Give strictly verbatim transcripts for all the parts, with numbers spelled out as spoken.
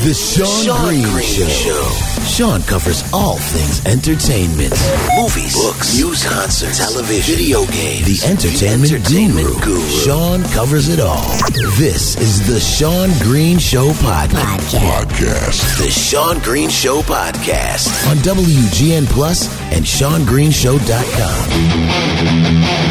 The Sean, Sean Green, Green Show. Show. Sean covers all things entertainment. Movies, books, news, concerts, television, video games. The entertainment, the entertainment guru. guru. Sean covers it all. This is the Sean Green Show Podcast. Podcast. The Sean Green Show Podcast on W G N Plus and Sean Green Show dot com.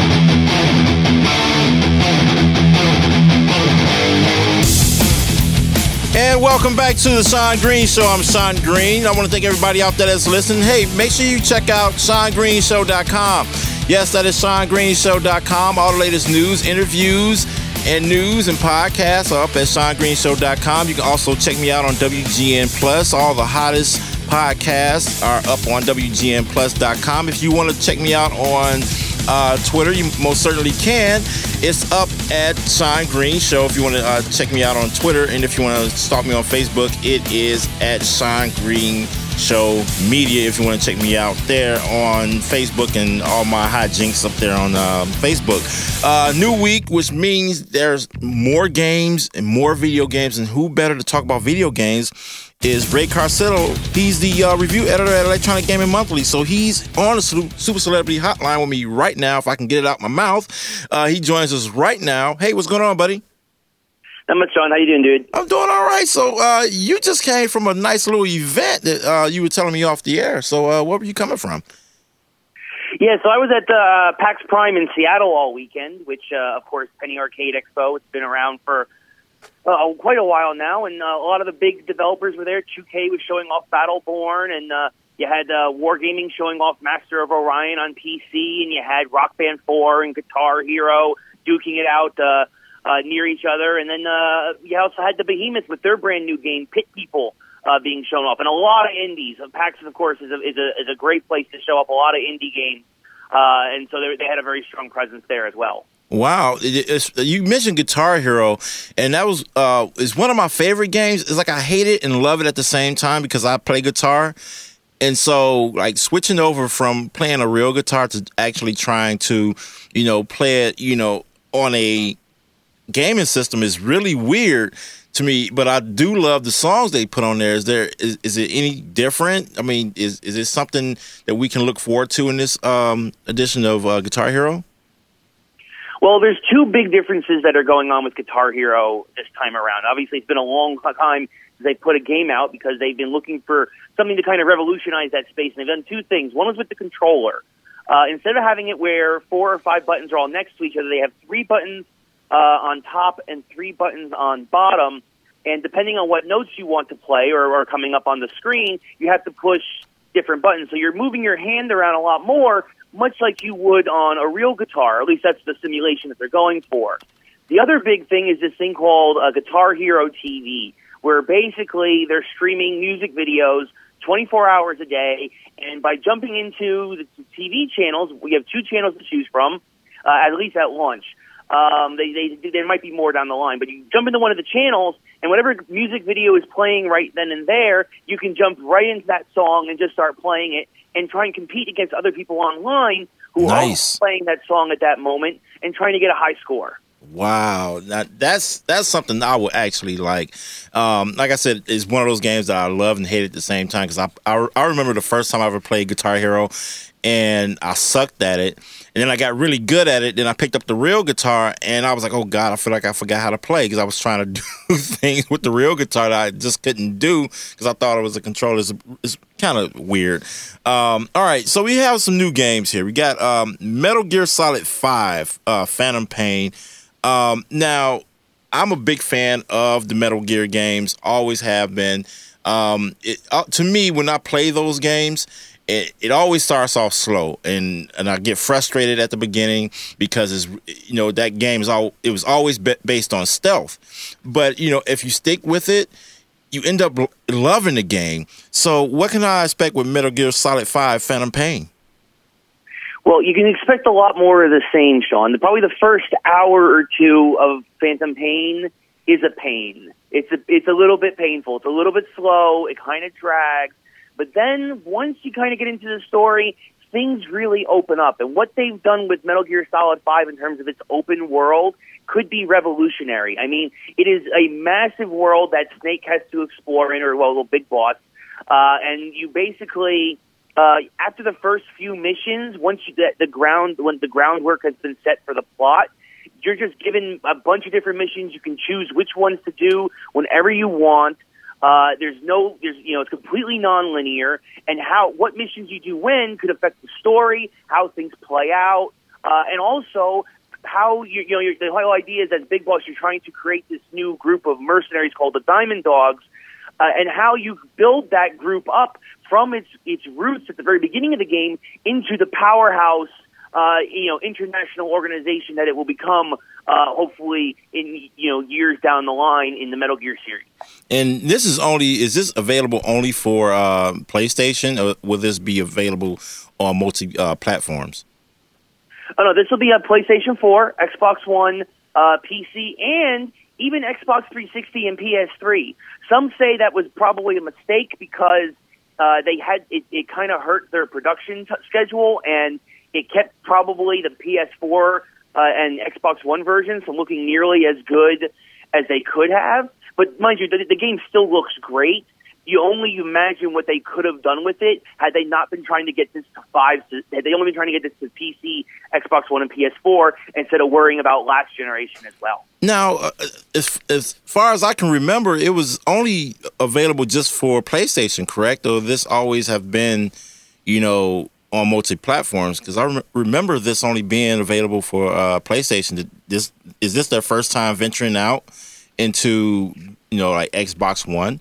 And welcome back to the Sean Green Show. I'm Sean Green. I want to thank everybody out there that's listening. Hey, make sure you check out Sean Green Show dot com. Yes, that is Sean Green Show dot com. All the latest news, interviews, and news and podcasts are up at Sean Green Show dot com. You can also check me out on W G N Plus. All the hottest podcasts are up on W G N Plus dot com. If you want to check me out on uh, Twitter, you most certainly can. It's up at Sean Green Show if you want to uh, check me out on Twitter. And if you want to stalk me on Facebook, it is at Sean Green Show Media if you want to check me out there on Facebook and all my hijinks up there on uh, Facebook. Uh, new week, which means there's more games and more video games. And who better to talk about video games is Ray Carcetto. He's the uh, review editor at Electronic Gaming Monthly. So he's on the Super Celebrity Hotline with me right now, if I can get it out my mouth. Uh, he joins us right now. Hey, what's going on, buddy? Not much, Sean. How you doing, dude? I'm doing all right. So uh, you just came from a nice little event that uh, you were telling me off the air. So uh, where were you coming from? Yeah, so I was at uh, PAX Prime in Seattle all weekend, which, uh, of course, Penny Arcade Expo. It's been around for uh, quite a while now, and uh, a lot of the big developers were there. two K was showing off Battleborn, and uh, you had uh, Wargaming showing off Master of Orion on P C, and you had Rock Band four and Guitar Hero duking it out uh, uh, near each other. And then uh, you also had the Behemoth with their brand new game, Pit People, uh, being shown off. And a lot of indies. PAX, of course, is a, is a, is a great place to show up a lot of indie games. Uh, and so they, they had a very strong presence there as well. Wow. It, it's, you mentioned Guitar Hero, and that was uh, is one of my favorite games. It's like I hate it and love it at the same time because I play guitar. And so, like, switching over from playing a real guitar to actually trying to, you know, play it, you know, on a gaming system is really weird to me. But I do love the songs they put on there. Is there is, is it any different? I mean, is is it something that we can look forward to in this um, edition of uh, Guitar Hero? Well, there's two big differences that are going on with Guitar Hero this time around. Obviously, it's been a long time since they put a game out because they've been looking for something to kind of revolutionize that space. And they've done two things. One was with the controller. Uh, instead of having it where four or five buttons are all next to each other, they have three buttons uh, on top and three buttons on bottom. And depending on what notes you want to play or are coming up on the screen, you have to push different buttons. So you're moving your hand around a lot more, much like you would on a real guitar. At least that's the simulation that they're going for. The other big thing is this thing called uh, Guitar Hero T V, where basically they're streaming music videos twenty-four hours a day. And by jumping into the T V channels, we have two channels to choose from, uh, at least at launch. Um, they, they, there might be more down the line, but you jump into one of the channels, and whatever music video is playing right then and there, you can jump right into that song and just start playing it and try and compete against other people online who Nice. are playing that song at that moment and trying to get a high score. Wow, now that's that's something I would actually like. Um, like I said, it's one of those games that I love and hate at the same time because I, I I remember the first time I ever played Guitar Hero, and I sucked at it. And then I got really good at it. Then I picked up the real guitar, and I was like, oh, God, I feel like I forgot how to play because I was trying to do things with the real guitar that I just couldn't do because I thought it was a controller. It's, it's kind of weird. Um, all right, so we have some new games here. We got um, Metal Gear Solid five, uh, Phantom Pain. Um, now, I'm a big fan of the Metal Gear games, always have been. Um, it, uh, to me, when I play those games, It, it always starts off slow, and, and I get frustrated at the beginning because it's, you know, that game is all it was always be, based on stealth. But you know, if you stick with it, you end up loving the game. So, what can I expect with Metal Gear Solid five: Phantom Pain? Well, you can expect a lot more of the same, Sean. Probably the first hour or two of Phantom Pain is a pain. It's a it's a little bit painful. It's a little bit slow. It kind of drags. But then once you kind of get into the story, things really open up. And what they've done with Metal Gear Solid five in terms of its open world could be revolutionary. I mean, it is a massive world that Snake has to explore in, or, well, the big boss. Uh, and you basically, uh, after the first few missions, once you get the ground, when the groundwork has been set for the plot, you're just given a bunch of different missions. You can choose which ones to do whenever you want. Uh, there's no, there's, you know, it's completely nonlinear, and how, what missions you do when could affect the story, how things play out, uh, and also how you, you know, your, the whole idea is as Big Boss, you're trying to create this new group of mercenaries called the Diamond Dogs, uh, and how you build that group up from its its roots at the very beginning of the game into the powerhouse, uh, you know, international organization that it will become, uh, hopefully in, you know, years down the line in the Metal Gear series. And this is only, is this available only for uh, PlayStation, or will this be available on multi uh, platforms? Oh, no, this will be on PlayStation four, Xbox One, uh, P C, and even Xbox three sixty and P S three. Some say that was probably a mistake because uh, they had it, it kind of hurt their production t- schedule, and it kept probably the P S four uh, and Xbox One versions from looking nearly as good as they could have. But mind you, the, the game still looks great. You only imagine what they could have done with it had they not been trying to get this to five. Had they only been trying to get this to P C, Xbox One, and P S four instead of worrying about last generation as well. Now, uh, as, as far as I can remember, it was only available just for PlayStation, correct? Or this always have been, you know, on multi-platforms? Because I rem- remember this only being available for uh, PlayStation. Did this is this their first time venturing out into, you know, like Xbox One?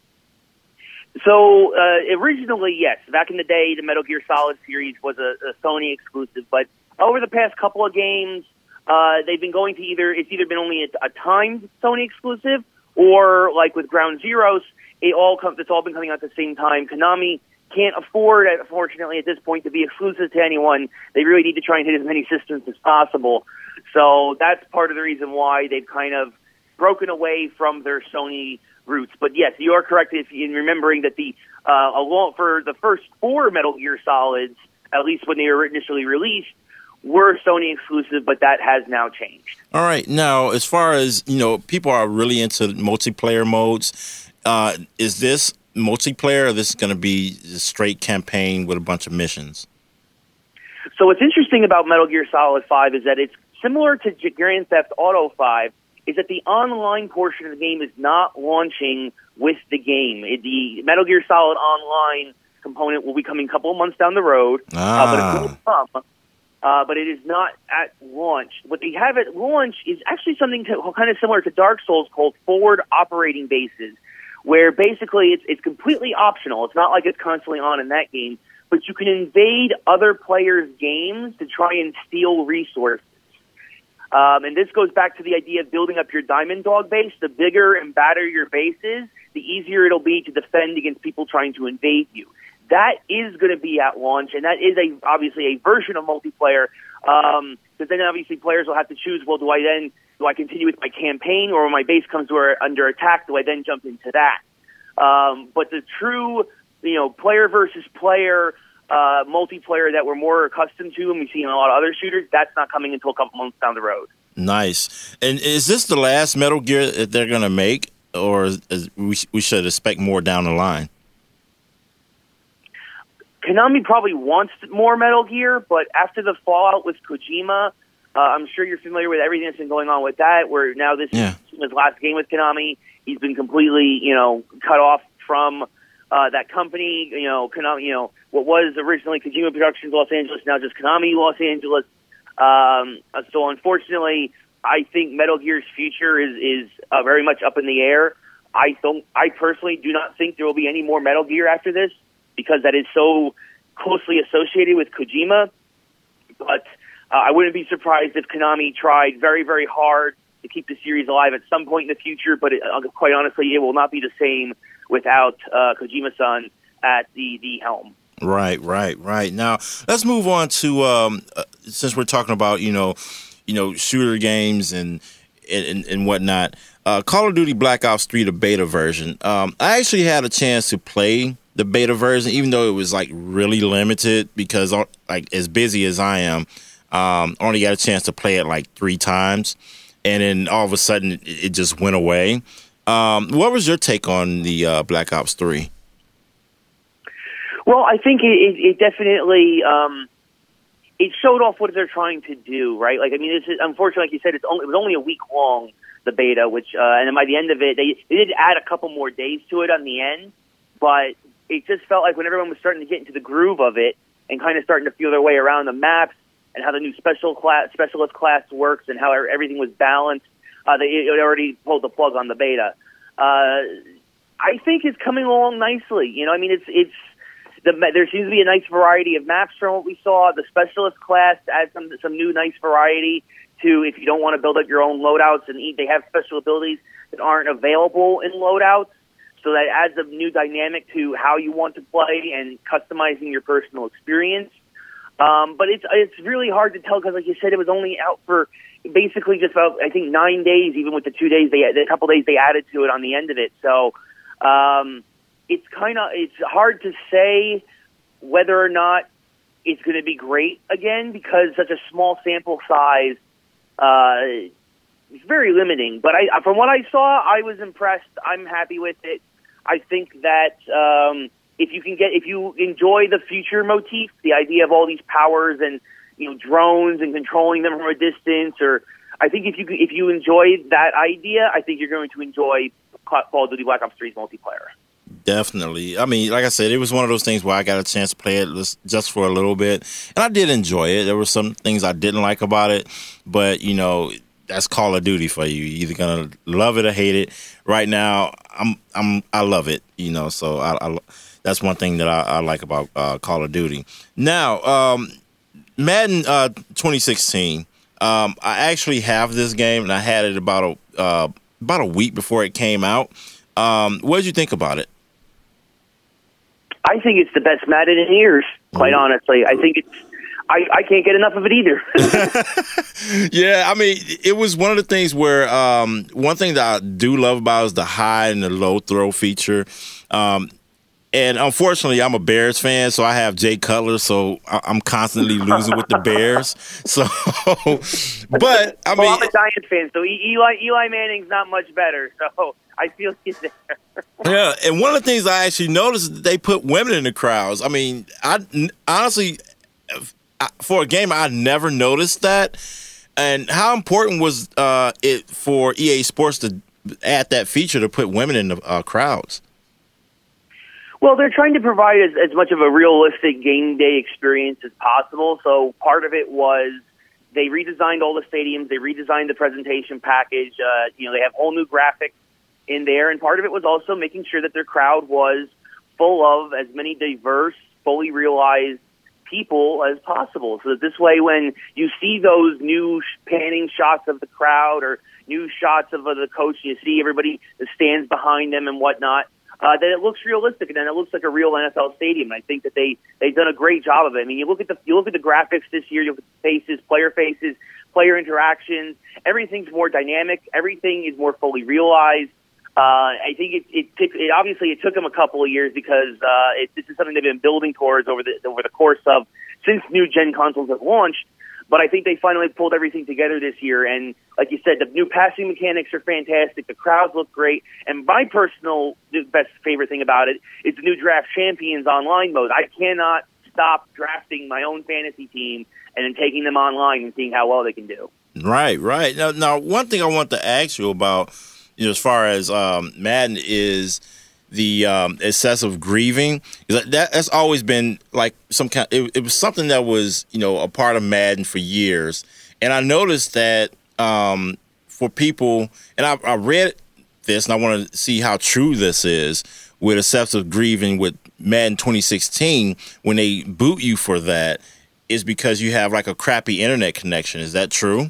So uh, originally, yes. Back in the day, the Metal Gear Solid series was a, a Sony exclusive. But over the past couple of games, uh, they've been going to either it's either been only a, a timed Sony exclusive, or like with Ground Zeroes, it all comes. It's all been coming out at the same time. Konami can't afford, unfortunately, at this point, to be exclusive to anyone. They really need to try and hit as many systems as possible. So that's part of the reason why they've kind of broken away from their Sony roots. But yes, you are correct if in remembering that the uh, along for the first four Metal Gear Solids, at least when they were initially released, were Sony exclusive, but that has now changed. All right. Now, as far as, you know, people are really into multiplayer modes. Uh, is this multiplayer, or this is going to be a straight campaign with a bunch of missions? So what's interesting about Metal Gear Solid five is that it's similar to Grand Theft Auto five, is that the online portion of the game is not launching with the game. It, the Metal Gear Solid Online component will be coming a couple of months down the road, ah. uh, but it will come. Uh, but it is not at launch. What they have at launch is actually something to, kind of similar to Dark Souls called forward operating bases, where basically it's it's completely optional. It's not like it's constantly on in that game, but you can invade other players' games to try and steal resources. Um, and this goes back to the idea of building up your Diamond Dog base. The bigger and badder your base is, the easier it'll be to defend against people trying to invade you. That is going to be at launch, and that is a obviously a version of multiplayer. Um, because then obviously players will have to choose. Well, do I then do I continue with my campaign, or when my base comes to, under attack, do I then jump into that? Um, but the true, you know, player versus player uh, multiplayer that we're more accustomed to, and we see in a lot of other shooters, that's not coming until a couple months down the road. Nice. And is this the last Metal Gear that they're going to make, or is, is we we should expect more down the line? Konami probably wants more Metal Gear, but after the fallout with Kojima, uh, I'm sure you're familiar with everything that's been going on with that, where now this yeah. is his last game with Konami. He's been completely, you know, cut off from uh, that company. You know, Konami, you know, what was originally Kojima Productions Los Angeles, now just Konami Los Angeles. Um, so unfortunately, I think Metal Gear's future is, is uh, very much up in the air. I don't, I personally do not think there will be any more Metal Gear after this, because that is so closely associated with Kojima. But uh, I wouldn't be surprised if Konami tried very, very hard to keep the series alive at some point in the future, but it, uh, quite honestly, it will not be the same without uh, Kojima-san at the, the helm. Right, right, right. Now, let's move on to, um, uh, since we're talking about, you know, you know, shooter games and and, and whatnot, uh, Call of Duty Black Ops three, the beta version. Um, I actually had a chance to play the beta version, even though it was like really limited because like as busy as I am, um, only got a chance to play it like three times, and then all of a sudden it, it just went away. Um, what was your take on the uh, Black Ops three? Well, I think it, it, it definitely um, it showed off what they're trying to do, right? Like, I mean, this is, unfortunately, like you said, it's only, it was only a week long, the beta, which uh, and then by the end of it, they, they did add a couple more days to it on the end, but it just felt like when everyone was starting to get into the groove of it and kind of starting to feel their way around the maps and how the new special class, specialist class works and how everything was balanced, uh, they it already pulled the plug on the beta. Uh, I think it's coming along nicely. You know, I mean, it's it's the, there seems to be a nice variety of maps from what we saw. The specialist class adds some some new nice variety to if you don't want to build up your own loadouts, and they have special abilities that aren't available in loadouts. So that adds a new dynamic to how you want to play and customizing your personal experience. Um, but it's it's really hard to tell because, like you said, it was only out for basically just about, I think, nine days, even with the two days, they the couple days they added to it on the end of it. So um, it's kind of it's hard to say whether or not it's going to be great again because such a small sample size uh, is very limiting. But I, from what I saw, I was impressed. I'm happy with it. I think that um, if you can get, if you enjoy the future motif, the idea of all these powers and, you know, drones and controlling them from a distance, or I think if you if you enjoy that idea, I think you're going to enjoy Call of Duty Black Ops three's multiplayer. Definitely. I mean, like I said, it was one of those things where I got a chance to play it just for a little bit, and I did enjoy it. There were some things I didn't like about it, but, you know, that's Call of Duty for you. You're either gonna love it or hate it. Right now, I'm I'm I love it. You know, so I, I that's one thing that I, I like about uh, Call of Duty. Now, um, Madden uh, twenty sixteen. Um, I actually have this game, and I had it about a uh, about a week before it came out. Um, what did you think about it? I think it's the best Madden in years. Quite mm. honestly, I think it's. I, I can't get enough of it either. Yeah, I mean, it was one of the things where um, one thing that I do love about is the high and the low throw feature. Um, and unfortunately, I'm a Bears fan, so I have Jay Cutler, so I'm constantly losing with the Bears. So, but I mean, well, I'm a Giants fan, so Eli Eli Manning's not much better. So I feel you there. Yeah, and one of the things I actually noticed is that they put women in the crowds. I mean, I honestly. For a game, I never noticed that. And how important was uh, it for E A Sports to add that feature to put women in the uh, crowds? Well, they're trying to provide as, as much of a realistic game day experience as possible. So part of it was they redesigned all the stadiums. They redesigned the presentation package. Uh, you know, they have whole new graphics in there. And part of it was also making sure that their crowd was full of as many diverse, fully realized people as possible, so that this way when you see those new panning shots of the crowd or new shots of uh, the coach, you see everybody that stands behind them and whatnot, uh, that it looks realistic and then it looks like a real N F L stadium. And I think that they they've done a great job of it. I mean, you look at the you look at the graphics this year, you look at the faces, player faces, player interactions, everything's more dynamic, everything is more fully realized. Uh, I think it, it, took, it obviously it took them a couple of years because uh, it, this is something they've been building towards over the over the course of since new gen consoles have launched. But I think they finally pulled everything together this year. And like you said, the new passing mechanics are fantastic. The crowds look great. And my personal best favorite thing about it is the new Draft Champions online mode. I cannot stop drafting my own fantasy team and then taking them online and seeing how well they can do. Right, right. Now, now one thing I want to ask you about, you know, as far as um, Madden is the um, excessive grieving. That, that's always been like some kind. It, it was something that was, you know, a part of Madden for years. And I noticed that um, for people, and I, I read this, and I want to see how true this is with excessive grieving with Madden twenty sixteen. When they boot you for that, is because you have like a crappy internet connection. Is that true?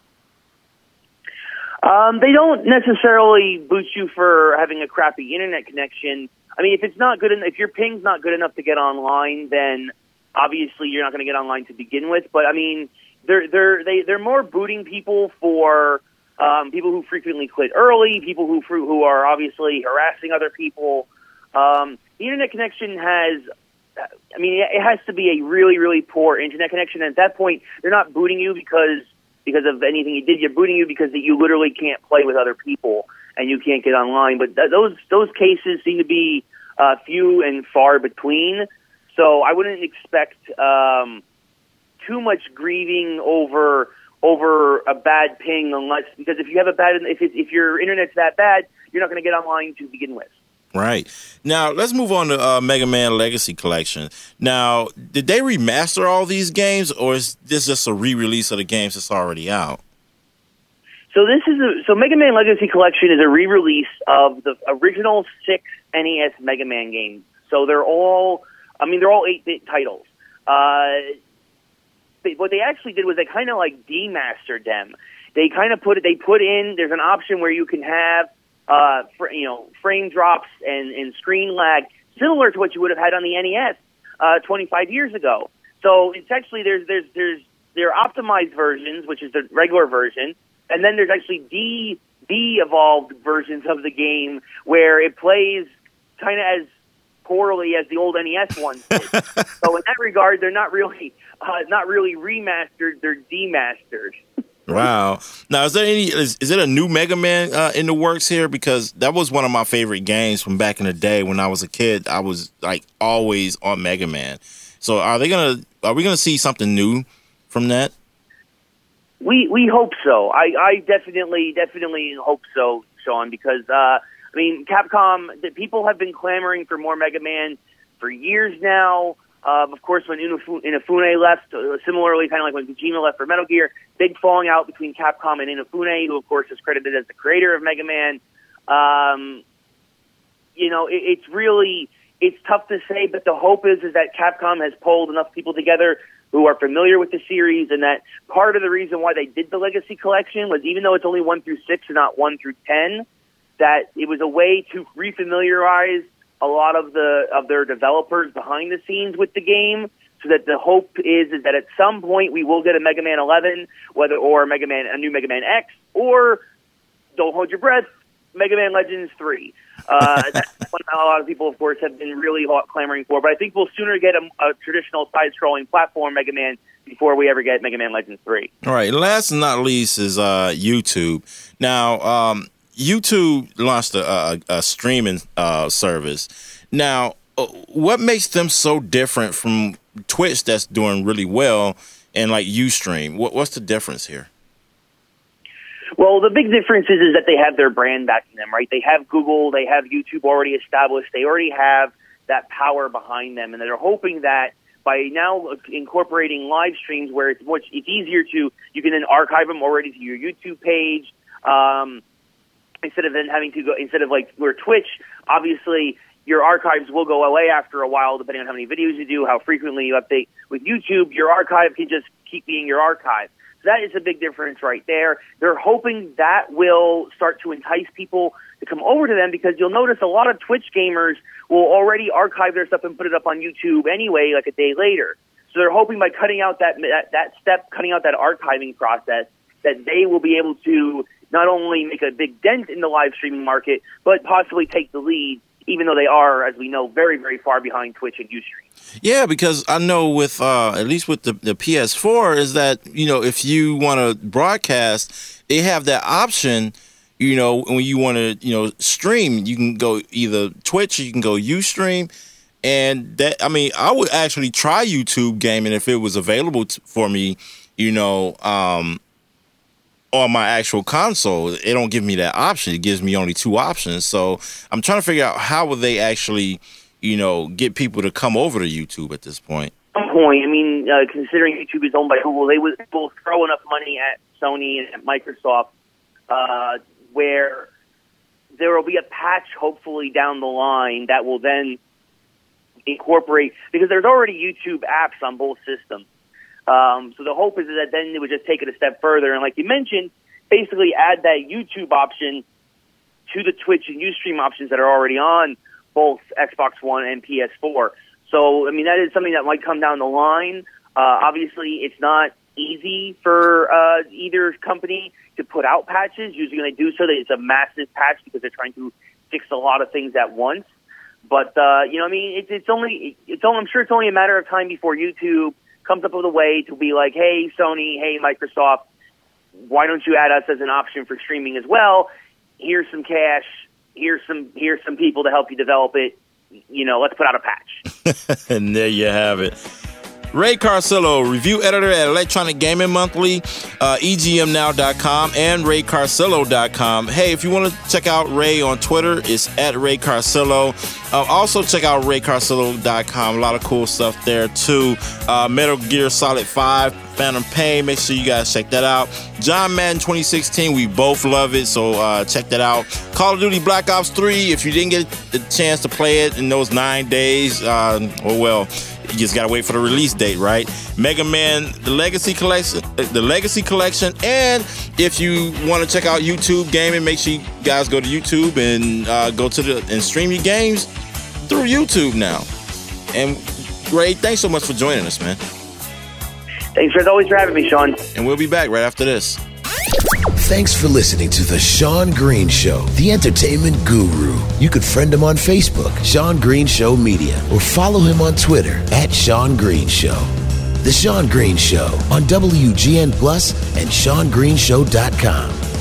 Um, they don't necessarily boot you for having a crappy internet connection. I mean, if it's not good, en- if your ping's not good enough to get online, then obviously you're not going to get online to begin with. But I mean, they're they're they, they're more booting people for um, people who frequently quit early, people who who are obviously harassing other people. Um, the internet connection has, I mean, it has to be a really, really poor internet connection. And at that point, they're not booting you because because of anything you did. You're booting you because you literally can't play with other people and you can't get online. But th- those those cases seem to be uh, few and far between. So I wouldn't expect um, too much grieving over over a bad ping, unless because if you have a bad if it, if your internet's that bad, you're not going to get online to begin with. Right. Now, let's move on to uh, Mega Man Legacy Collection. Now, did they remaster all these games, or is this just a re-release of the games that's already out? So this is a, so Mega Man Legacy Collection is a re-release of the original six N E S Mega Man games. So they're all, I mean, they're all eight-bit titles. Uh, they, what they actually did was they kind of like demastered them. They kind of put it, they put in, there's an option where you can have Uh, for, you know, frame drops and, and screen lag, similar to what you would have had on the N E S uh, twenty-five years ago. So it's actually there's there's there's there are optimized versions, which is the regular version, and then there's actually de de-evolved versions of the game where it plays kind of as poorly as the old N E S ones did. So in that regard, they're not really uh, not really remastered; they're demastered. Wow. Now, is there any, is, is it a new Mega Man uh, in the works here? Because that was one of my favorite games from back in the day when I was a kid. I was like always on Mega Man. So are they going to, are we going to see something new from that? We, we hope so. I, I definitely, definitely hope so, Sean, because, uh, I mean, Capcom, the people have been clamoring for more Mega Man for years now. Uh, of course, when Inafune left, uh, similarly, kind of like when Kojima left for Metal Gear, big falling out between Capcom and Inafune, who, of course, is credited as the creator of Mega Man. Um, you know, it, it's really, it's tough to say, but the hope is, is that Capcom has pulled enough people together who are familiar with the series, and that part of the reason why they did the Legacy Collection was, even though it's only one through six and not one through ten, that it was a way to refamiliarize a lot of the of their developers behind the scenes with the game, so that the hope is is that at some point we will get a Mega Man eleven, whether or Mega Man a new Mega Man X, or don't hold your breath, Mega Man Legends three. Uh, that's what a lot of people, of course, have been really hot clamoring for. But I think we'll sooner get a, a traditional side-scrolling platform Mega Man before we ever get Mega Man Legends three. All right. Last and not least is uh, YouTube. Now. Um, YouTube launched a, a, a streaming uh, service. Now, uh, what makes them so different from Twitch that's doing really well and like Ustream? What, what's the difference here? Well, the big difference is, is that they have their brand backing them, right? They have Google, they have YouTube already established, they already have that power behind them, and they're hoping that by now incorporating live streams where it's much it's easier to, you can then archive them already to your YouTube page, um, instead of then having to go, instead of like where Twitch, obviously your archives will go away after a while, depending on how many videos you do, how frequently you update. With YouTube, your archive can just keep being your archive. So that is a big difference right there. They're hoping that will start to entice people to come over to them, because you'll notice a lot of Twitch gamers will already archive their stuff and put it up on YouTube anyway, like a day later. So they're hoping by cutting out that, that, that step, cutting out that archiving process, that they will be able to not only make a big dent in the live streaming market, but possibly take the lead, even though they are, as we know, very, very far behind Twitch and Ustream. Yeah, because I know with, uh, at least with the, the P S four, is that, you know, if you want to broadcast, they have that option, you know, when you want to, you know, stream, you can go either Twitch or you can go Ustream. And that, I mean, I would actually try YouTube gaming if it was available t- for me, you know, um, on my actual console. It don't give me that option. It gives me only two options. So I'm trying to figure out how would they actually, you know, get people to come over to YouTube at this point. At some point, I mean, uh, considering YouTube is owned by Google, they will, will throw enough money at Sony and at Microsoft uh, where there will be a patch, hopefully, down the line that will then incorporate, because there's already YouTube apps on both systems. Um, so the hope is that then it would just take it a step further. And like you mentioned, basically add that YouTube option to the Twitch and Ustream options that are already on both Xbox One and P S four. So, I mean, that is something that might come down the line. Uh, obviously, it's not easy for uh, either company to put out patches. Usually when they do so, it's a massive patch because they're trying to fix a lot of things at once. But, uh, you know, I mean, it's, it's only, it's only, I'm sure it's only a matter of time before YouTube comes up with a way to be like, hey, Sony, hey, Microsoft, why don't you add us as an option for streaming as well? Here's some cash. Here's some, here's some people to help you develop it. You know, let's put out a patch. And there you have it. Ray Carcillo, review editor at Electronic Gaming Monthly, uh, E G M now dot com, and Ray Carcillo dot com. Hey, if you want to check out Ray on Twitter, it's at Ray Carcillo. Uh, also, check out Ray Carcillo dot com. A lot of cool stuff there, too. Uh, Metal Gear Solid five, Phantom Pain. Make sure you guys check that out. John Madden twenty sixteen, we both love it, so uh, check that out. Call of Duty Black Ops three, if you didn't get the chance to play it in those nine days, uh, oh well. You just gotta wait for the release date, right? Mega Man, the Legacy Collection, the Legacy Collection, and if you want to check out YouTube gaming, make sure you guys go to YouTube and uh, go to the and stream your games through YouTube now. And Ray, thanks so much for joining us, man. Thanks as always for having me, Sean. And we'll be back right after this. Thanks for listening to The Sean Green Show, the entertainment guru. You could friend him on Facebook, Sean Green Show Media, or follow him on Twitter at Sean Green Show. The Sean Green Show on W G N Plus and Sean Green Show dot com.